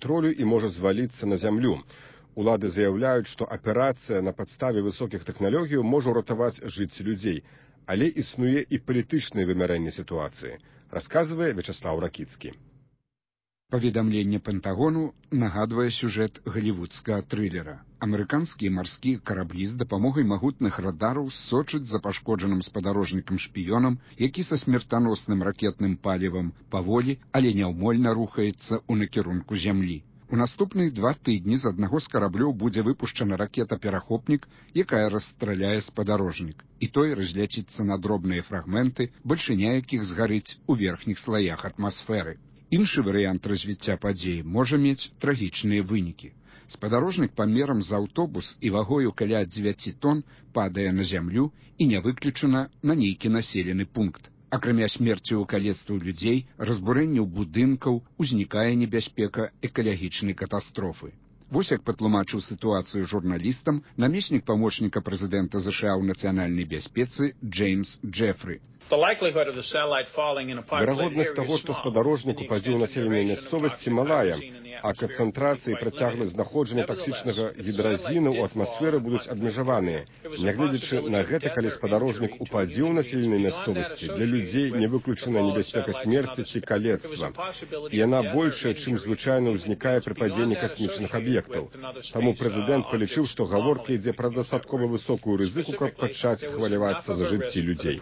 кантролю і можа зваліцца на зямлю. Улады заяўляюць, што аперацыя на падставе высокіх тэхналогій можа ўратаваць жыцці людзей, але існуе і палітычнае вымярэнне сітуацыі, расказвае Вячаслаў Ракіцкі. Паведамленне Пентагону нагадвае сюжэт галівудскага трылера. Амерыканскія марскія караблі з дапамогай магутных радараў сочаць за пашкоджаным спадарожнікам-шпіёнам, які са смертаносным ракетным палівам паволі, але няўмольна рухаецца ў накірунку зямлі. У наступныя 2 тыдні з аднаго з караблёў будзе выпушчана ракета-перахопнік, якая расстраляе спадарожнік, і той разляціцца на дробныя фрагменты, бальшыня якіх згарыць у верхніх слаях атмасферы. Іншы варыянт развіцця падзеі можа мець трагічныя вынікі. Спадарожнік памерам з аўтобус і вагою каля 9 тонн падае на зямлю і не выключана на нейкі населены пункт. Акрамя смерці ў калецтву людзей, разбурэнняў будынкаў, узнікае небяспека экалагічнай катастрофы. Вось як патлумачыў сітуацыю журналістам намеснік памочніка прэзідэнта США ў нацыянальнай бяспецы Джеймс Джефры. Верагоднасць таго, што спадарожнік упадзе ў населенай мясцовасці, малая, а канцэнтрацыі і працягласць знаходжання таксічнага гідразіну ў атмасферы будуць абмежаваныя. Нягледзячы на гэта, калі спадарожнік упадзе ў населенай мясцовасці, для людзей не выключана небяспека смерці ці калецтва. Яна большая, чым звычайна ўзнікае пры падзенні касмічных аб'ектаў. Таму прэзідэнт палічыў, што гаворка ідзе пра дастаткова высокую рызыку, каб пачаць хвалявацца за жыцці людзей.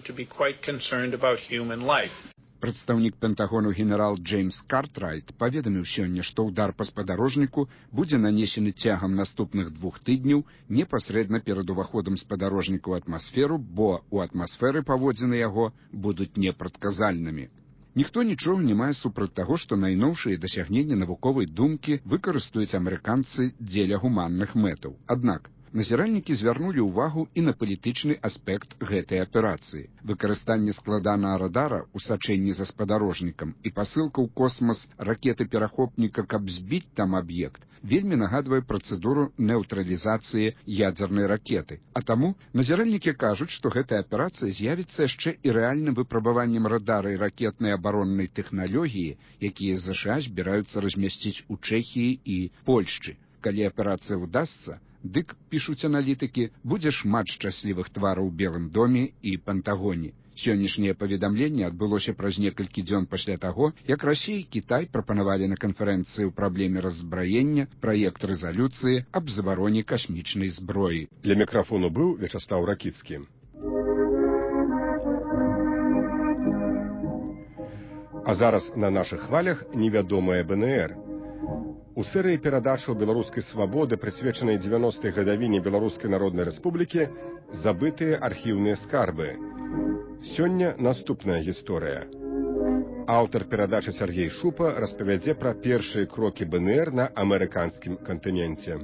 Прадстаўнік Пентагону генерал Джеймс Картрайт паведаміў сёння, што ўдар па спадарожніку будзе нанесены цягам наступных 2 тыдняў непасрэдна перад уваходам спадарожніка ў атмасферу, бо ў атмасферы паводзіны яго будуць непрадказальнымі. Ніхто нічога не мае супраць таго, што найноўшыя дасягненні навуковай думкі выкарыстаюць амерыканцы дзеля гуманных мэтаў. Аднак, назіральнікі звярнулі ўвагу і на палітычны аспект гэтай аперацыі. Выкарыстанне складанага радара ў сачэнні за спадарожнікам і пасылка ў космас ракеты-перахопніка, каб збіць там аб'ект, вельмі нагадвае працэдуру неўтралізацыі ядзернай ракеты. А таму назіральнікі кажуць, што гэтая аперацыя з'явіцца яшчэ і рэальным выпрабаваннем радара і ракетнай абароннай тэхналогіі, якія ЗША збіраюцца размясціць у Чэхіі і Польшчы. Калі аперацыя ўдасца, дык, пішуць аналітыкі, будзе шмат шчаслівых твараў у Белым доме і Пентагоне. Сённяшняе паведамленне адбылося праз некалькі дзён пасля таго, як Расія і Кітай прапанавалі на канферэнцыі ў праблеме раззбраення праект рэзалюцыі аб забароне касмічнай зброі. Для мікрафону быў Вячаслаў Ракіцкі. А зараз на нашых хвалях невядомая БНР. У серыі перадачаў беларускай свабоды, прысвечанай 90-й гадавіне Беларускай Народнай Рэспублікі, забытыя архіўныя скарбы. Сёння наступная гісторыя. Аўтар перадачы Сяргей Шупа распавядзе пра першыя крокі БНР на амерыканскім кантыненце.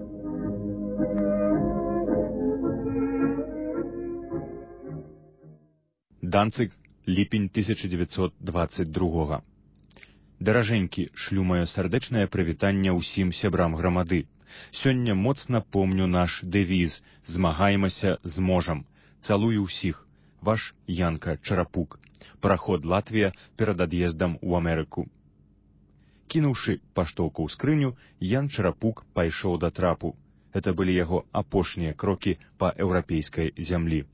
Данцыг, ліпень 1922. Даражэнькі, шлю маё сардэчнае прывітанне ўсім сябрам грамады. Сёння моцна помню наш дэвіз «Змагаемася, зможам». Цалую ўсіх. Ваш Янка Чарапук. Параход Латвія перад ад'ездам у Амерыку. Кінуўшы паштоўку ў скрыню, Ян Чарапук пайшоў да трапу. Гэта былі яго апошнія крокі па еўрапейскай зямлі.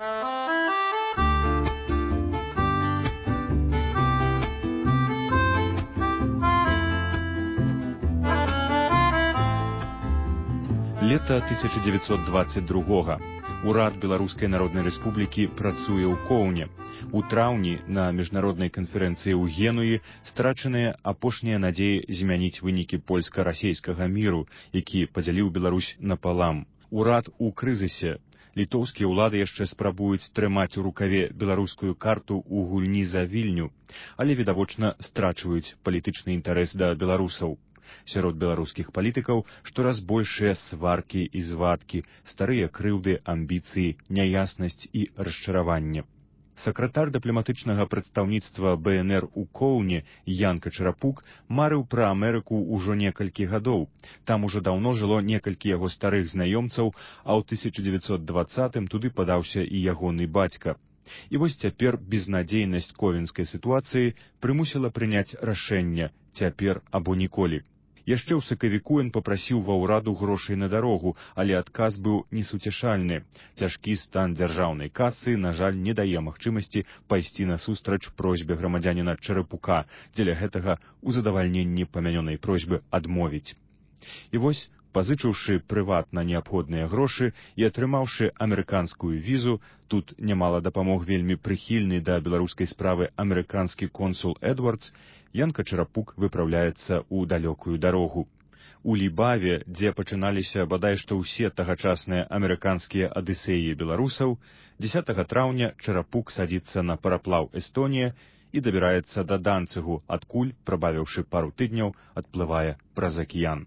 Лета 1922-га. Урад Беларускай Народнай Рэспублікі працуе ў Коўне. У траўні на міжнароднай канферэнцыі ў Генуі страчаныя апошнія надзеі змяніць вынікі польска-расейскага міру, які падзяліў Беларусь напалам. Урад у крызісе. Літоўскія ўлады яшчэ спрабуюць трымаць у рукаве беларускую карту ў гульні за Вільню, але відавочна страчваюць палітычны інтарэс да беларусаў. Сярод беларускіх палітыкаў штораз большыя сваркі і звадкі, старыя крыўды, амбіцыі, няяснасць і расчараванне. Сакратар дыпламатычнага прадстаўніцтва БНР у Коўне Янка Чарапук марыў пра Амерыку ўжо некалькі гадоў. Там ужо даўно жыло некалькі яго старых знаёмцаў, а ў 1920-м туды падаўся і ягоны бацька. І вось цяпер безнадзейнасць ковенскай сітуацыі прымусіла прыняць рашэнне «цяпер або ніколі». Яшчэ ў сакавіку ён папрасіў ва ўраду грошай на дарогу, але адказ быў несуцяшальны. Цяжкі стан дзяржаўнай касы, на жаль, не дае магчымасці пайсці насустрач просьбе грамадзяніна Чарапука, дзеля гэтага ў задавальненні памянёнай просьбы адмовіць. І вось, пазычыўшы прыватна неабходныя грошы і атрымаўшы амерыканскую візу, тут нямала дапамог вельмі прыхільны да беларускай справы амерыканскі консул Эдвардс, Янка Чарапук выпраўляецца ў далёкую дарогу. У Лібаве, дзе пачыналіся бадай што ўсе тагачасныя амерыканскія адысеі беларусаў, 10 траўня Чарапук садзіцца на параплаў Эстонія і дабіраецца да Данцыгу, адкуль, прабавіўшы пару тыдняў, адплывае праз акіян.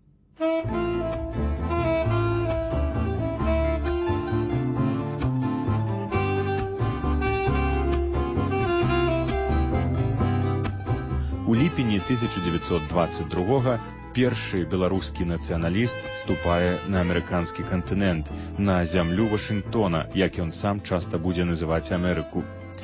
У ліпені 1922 першы беларускі нацыяналіст ступае на амерыканскі кантынент, на зямлю Вашынгтона, як ён сам часта будзе называць Амерыку.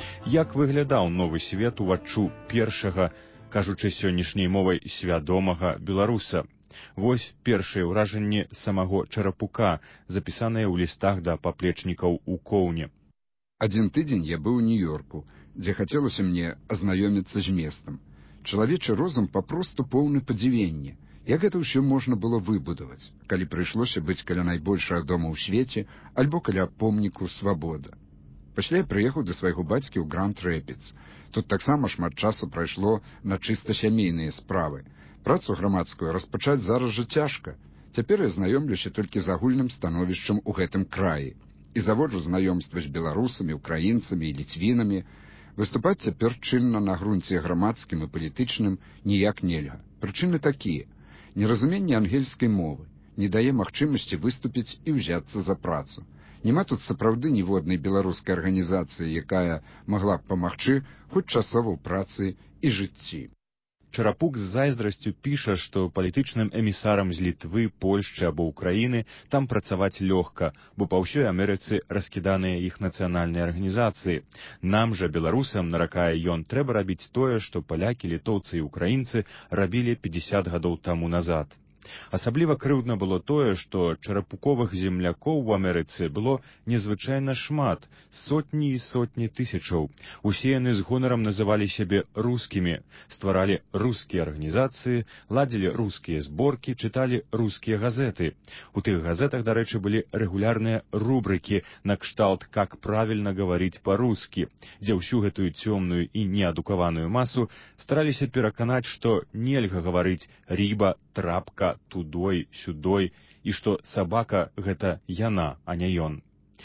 Як выглядаў новы свет уваччу першага, кажучы сённяшняй мовай, свядомага беларуса? Вось першыя ўражанні самого Чарапука, запісаныя ў лістах да паплечнікаў у Коўне. Адзін тыдзень я быў у Нью-Йорку, дзе хацелася мне азнаёміцца з местам. Чалавечы розум папросту поўны падзівення. Як гэта ўсё можна было выбудаваць, калі прыйшлося быць каля найбольшага дома ў свеце альбо каля помніку свабода. Пасля я прыехаў да свайго бацькі ў Гранд-Рэпідс. Тут таксама шмат часу прайшло на чыста сямейныя справы. Працу грамадскую распачаць зараз жа цяжка. Цяпер я знаёмлюся толькі з агульным становішчам у гэтым краі і заводжу знаёмства з беларусамі, украінцамі і ліцвінамі. Выступаць цяпер чынна на грунце грамадскім і палітычным ніяк нельга. Прычыны такія. Неразуменне ангельскай мовы не дае магчымасці выступіць і ўзяцца за працу. Няма тут сапраўды ніводнай беларускай арганізацыі, якая магла б памагчы хоць часова ў працы і жыцці. Чарапук з зайздрасцю піша, што палітычным эмісарам з Літвы, Польшчы або Украіны там працаваць лёгка, бо па ўсёй Амерыцы раскіданыя іх нацыянальныя арганізацыі. Нам жа, беларусам, наракае ён, трэба рабіць тое, што палякі, літоўцы і украінцы рабілі 50 гадоў таму назад. Асабліва крыўдна было тое, што чарапуковых землякоў у Амерыцы было незвычайна шмат, сотні і сотні тысячаў. Усе яны з гонарам называлі сябе рускімі, стваралі рускія арганізацыі, ладзілі рускія зборкі, чыталі рускія газеты. У тых газетах, дарэчы, былі рэгулярныя рубрыкі накшталт «Как правильно говорить по-русски», дзе ўсю гэтую цёмную і неадукаваную масу стараліся пераканаць, што нельга гаварыць «рыба», «трапка», «тудой», «сюдой», і што сабака — гэта яна, а не ён.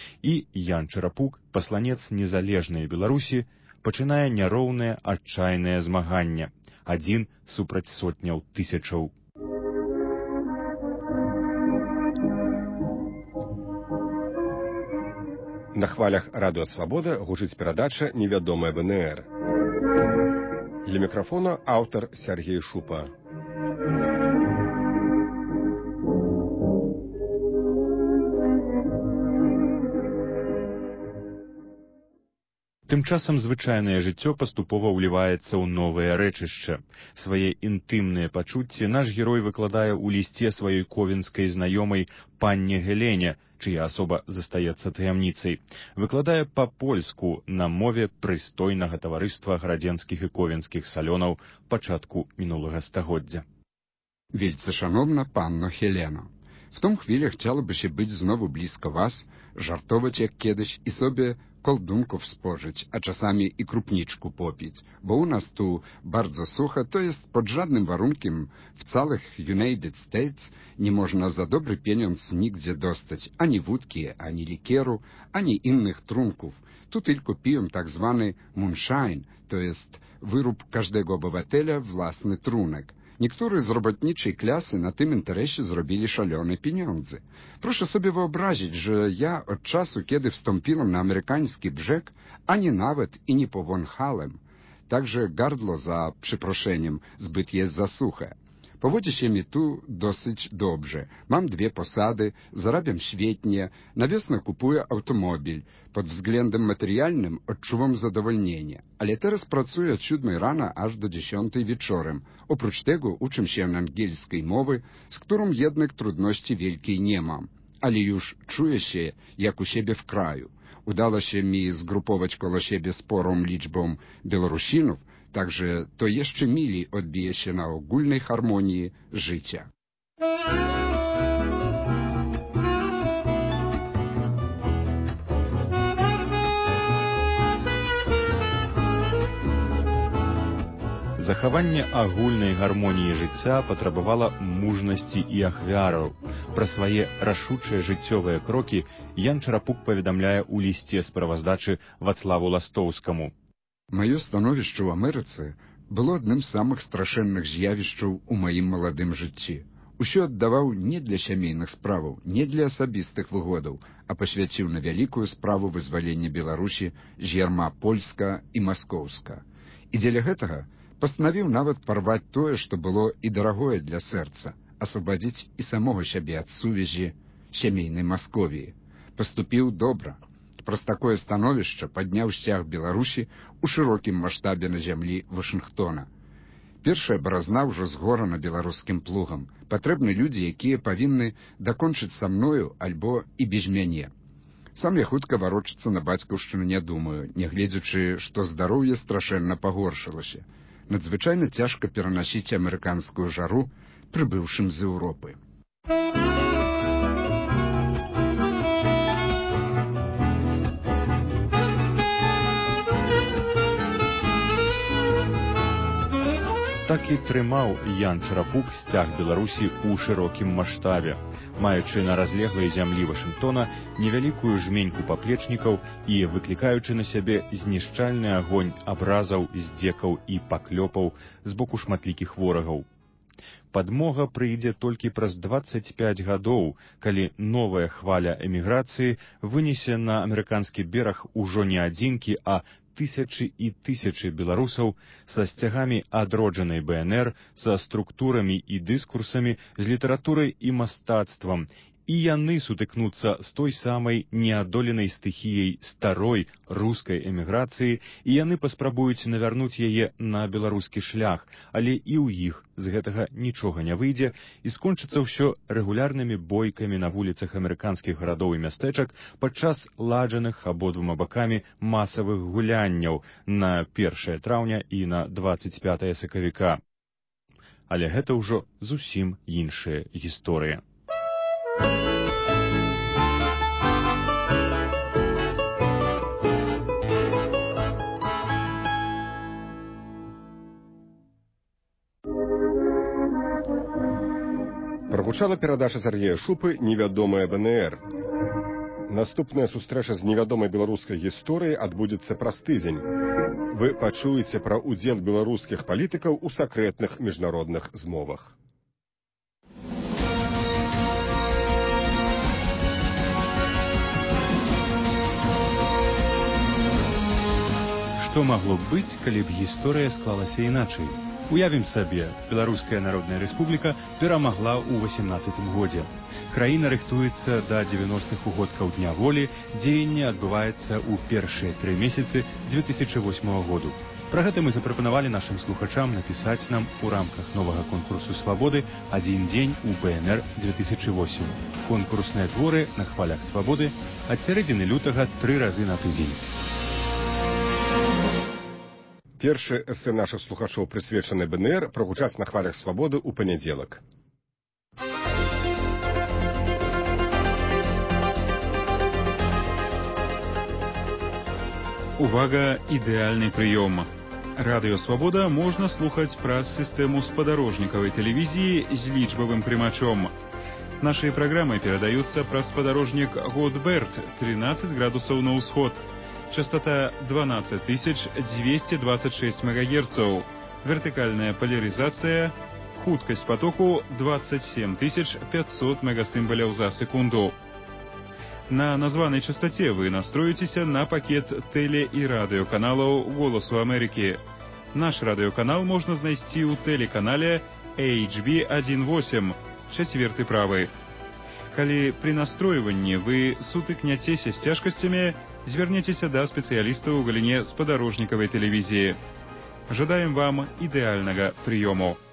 І Ян Чарапук, пасланец незалежнай Беларусі, пачынае няроўнае, адчайнае змаганне. Адзін супраць сотняў тысячаў. На хвалях радыё «Свабода» гучыць перадача «Невядомая ВНР». Для мікрафона аўтар Сергей Шупа. Тым часам звычайнае жыццё паступова ўліваецца ў новае рэчышча. Свае інтымныя пачуцці наш герой выкладае ў лісце сваёй ковенскай знаёмай панне Гелене, чыя асоба застаецца таямніцай. Выкладае па-польску на мове прыстойнага таварыства градзенскіх і ковенскіх салёнаў пачатку мінулага стагоддзя. Wielce szanowna panno Heleno, w tą chwilę chciałoby się być znowu blisko was, żartować jak kiedyś i sobie koldunków spożyć, a czasami i krupniczku popić, bo u nas tu bardzo suche, to jest pod żadnym warunkiem w całych United States nie można za dobry pieniądz nigdzie dostać ani wódki, ani likieru, ani innych trunków. Tu tylko piją tak zwany moonshine, to jest wyrób każdego obywatela własny trunek. Niektórzy z robotniczej klasy na tym interesie zrobili szalone pieniądze. Proszę sobie wyobrazić, że ja od czasu, kiedy wstąpiłem na amerykański brzeg, ani nawet i nie powąchałem. Także gardło, za przeproszeniem, zbyt jest za suche. Powodzi się mi tu dosyć dobrze. Mam 2 posady, zarabiam świetnie, na wiosnę kupuję automobil. Pod względem materialnym odczuwam zadowolnienie. Ale teraz pracuję od 7 rana aż do 10 wieczorem. Oprócz tego uczę się angielskiej mowy, z którą jednak trudności wielkiej nie mam. Ale już czuję się jak u siebie w kraju. Udało się mi zgrupować koło siebie sporą liczbą Białorusinów, także to jeszcze mili odbije się na ogólnej harmonii życia. Захаванне агульнай гармоніі жыцця патрабавала мужнасці і ахвяраў. Пра свае рашучыя жыццёвыя крокі Ян Чарапук паведамляе ў лісце справаздачы Вацлаву Ластоўскаму. Маё становішча ў Амерыцы было адным з самых страшэнных з'явішчаў у маім маладым жыцці. Усё аддаваў не для сямейных справаў, не для асабістых выгодаў, а пасвяціў на вялікую справу вызвалення Беларусі з ярма польска і маскоўска. І дзеля гэтага пастанавіў нават парваць тое, што было і дарагое для сэрца, асвабадзіць і самога сябе ад сувязі сямейнай Масковіі. Паступіў добра. Праз такое становішча падняў сцяг Беларусі ў шырокім маштабе на зямлі Вашынгтона. Першая баразна ўжо згорана беларускім плугам. Патрэбны людзі, якія павінны дакончыць са мною альбо і без мяне. Сам я хутка варочацца на бацькаўшчыну не думаю, нягледзячы, што здароўе страшэнна пагоршылася. Надзвычайна цяжка перанасіць амерыканскую жару, прыбыўшым з Еўропы. Так і трымаў Ян Чарапук сцяг Беларусі ў шырокім маштабе, маючы на разлеглай зямлі Вашынгтона невялікую жменьку паплечнікаў і выклікаючы на сябе знішчальны агонь абразаў, здзекаў і паклёпаў з боку шматлікіх ворагаў. Падмога прыйдзе толькі праз 25 гадоў, калі новая хваля эміграцыі вынесе на амерыканскі бераг ужо не адзінкі, а тысячы і тысячы беларусаў са сцягамі адроджанай БНР, са структурамі і дыскурсамі, з літаратурай і мастацтвам, і яны сутыкнуцца з той самай неадоленай стыхіяй старой рускай эміграцыі, і яны паспрабуюць навярнуць яе на беларускі шлях, але і ў іх з гэтага нічога не выйдзе, і скончыцца ўсё рэгулярнымі бойкамі на вуліцах амерыканскіх гарадоў і мястэчак падчас ладжаных абодвума бакамі масавых гулянняў на 1 траўня і на 25 сакавіка. Але гэта ўжо зусім іншая гісторыя. Прагучала перадача Сергея Шупы «Невядомая БНР». Наступная сустрэча з невядомай беларускай гісторыяй адбудзецца праз тыдзень. Вы пачуеце пра ўдзел беларускіх палітыкаў у сакрэтных міжнародных змовах. Што магло б быць, калі б гісторыя склалася іначай? Уявім сабе, Беларуская Народная Рэспубліка перамагла ў 18 годзе. Краіна рыхтуецца да 90-х угодкаў Дня волі, дзеянне адбываецца ў першыя 3 месяцы 2008 году. Пра гэта мы запрапанавалі нашым слухачам напісаць нам у рамках новага конкурсу свабоды «Адзін дзень у БНР 2008». Конкурсныя творы на хвалях свабоды ад сярэдзіны лютага 3 разы на тыдзень. Першы эсэ нашых слухачоў, прысвечаны БНР, прагучаць на хвалях свабоды ў панядзелак. Увага, ідэальны прыём. Радыё «Свабода» можна слухаць праз сістэму спадарожнікавай тэлевізіі з лічбавым прымачом. Нашыя праграмы перадаюцца праз спадарожнік Годберт 13 градусаў на ўсход. Частота 12226 МГц, вертыкальная поляризация, хуткость потоку 27500 мегасимволяў за секунду. На названной частоте вы настроитеся на пакет теле- и радиоканалаў «Голосу Америки». Наш радиоканал можно знайсці ў телеканале HB18, чацверты правы. Калі пры настройванні вы сутыкняцеся з цяжкасцямі, звярніцеся да спецыяліста ў галіне спадарожнікавай тэлевізіі. Жадаем вам ідэальнага прыёму.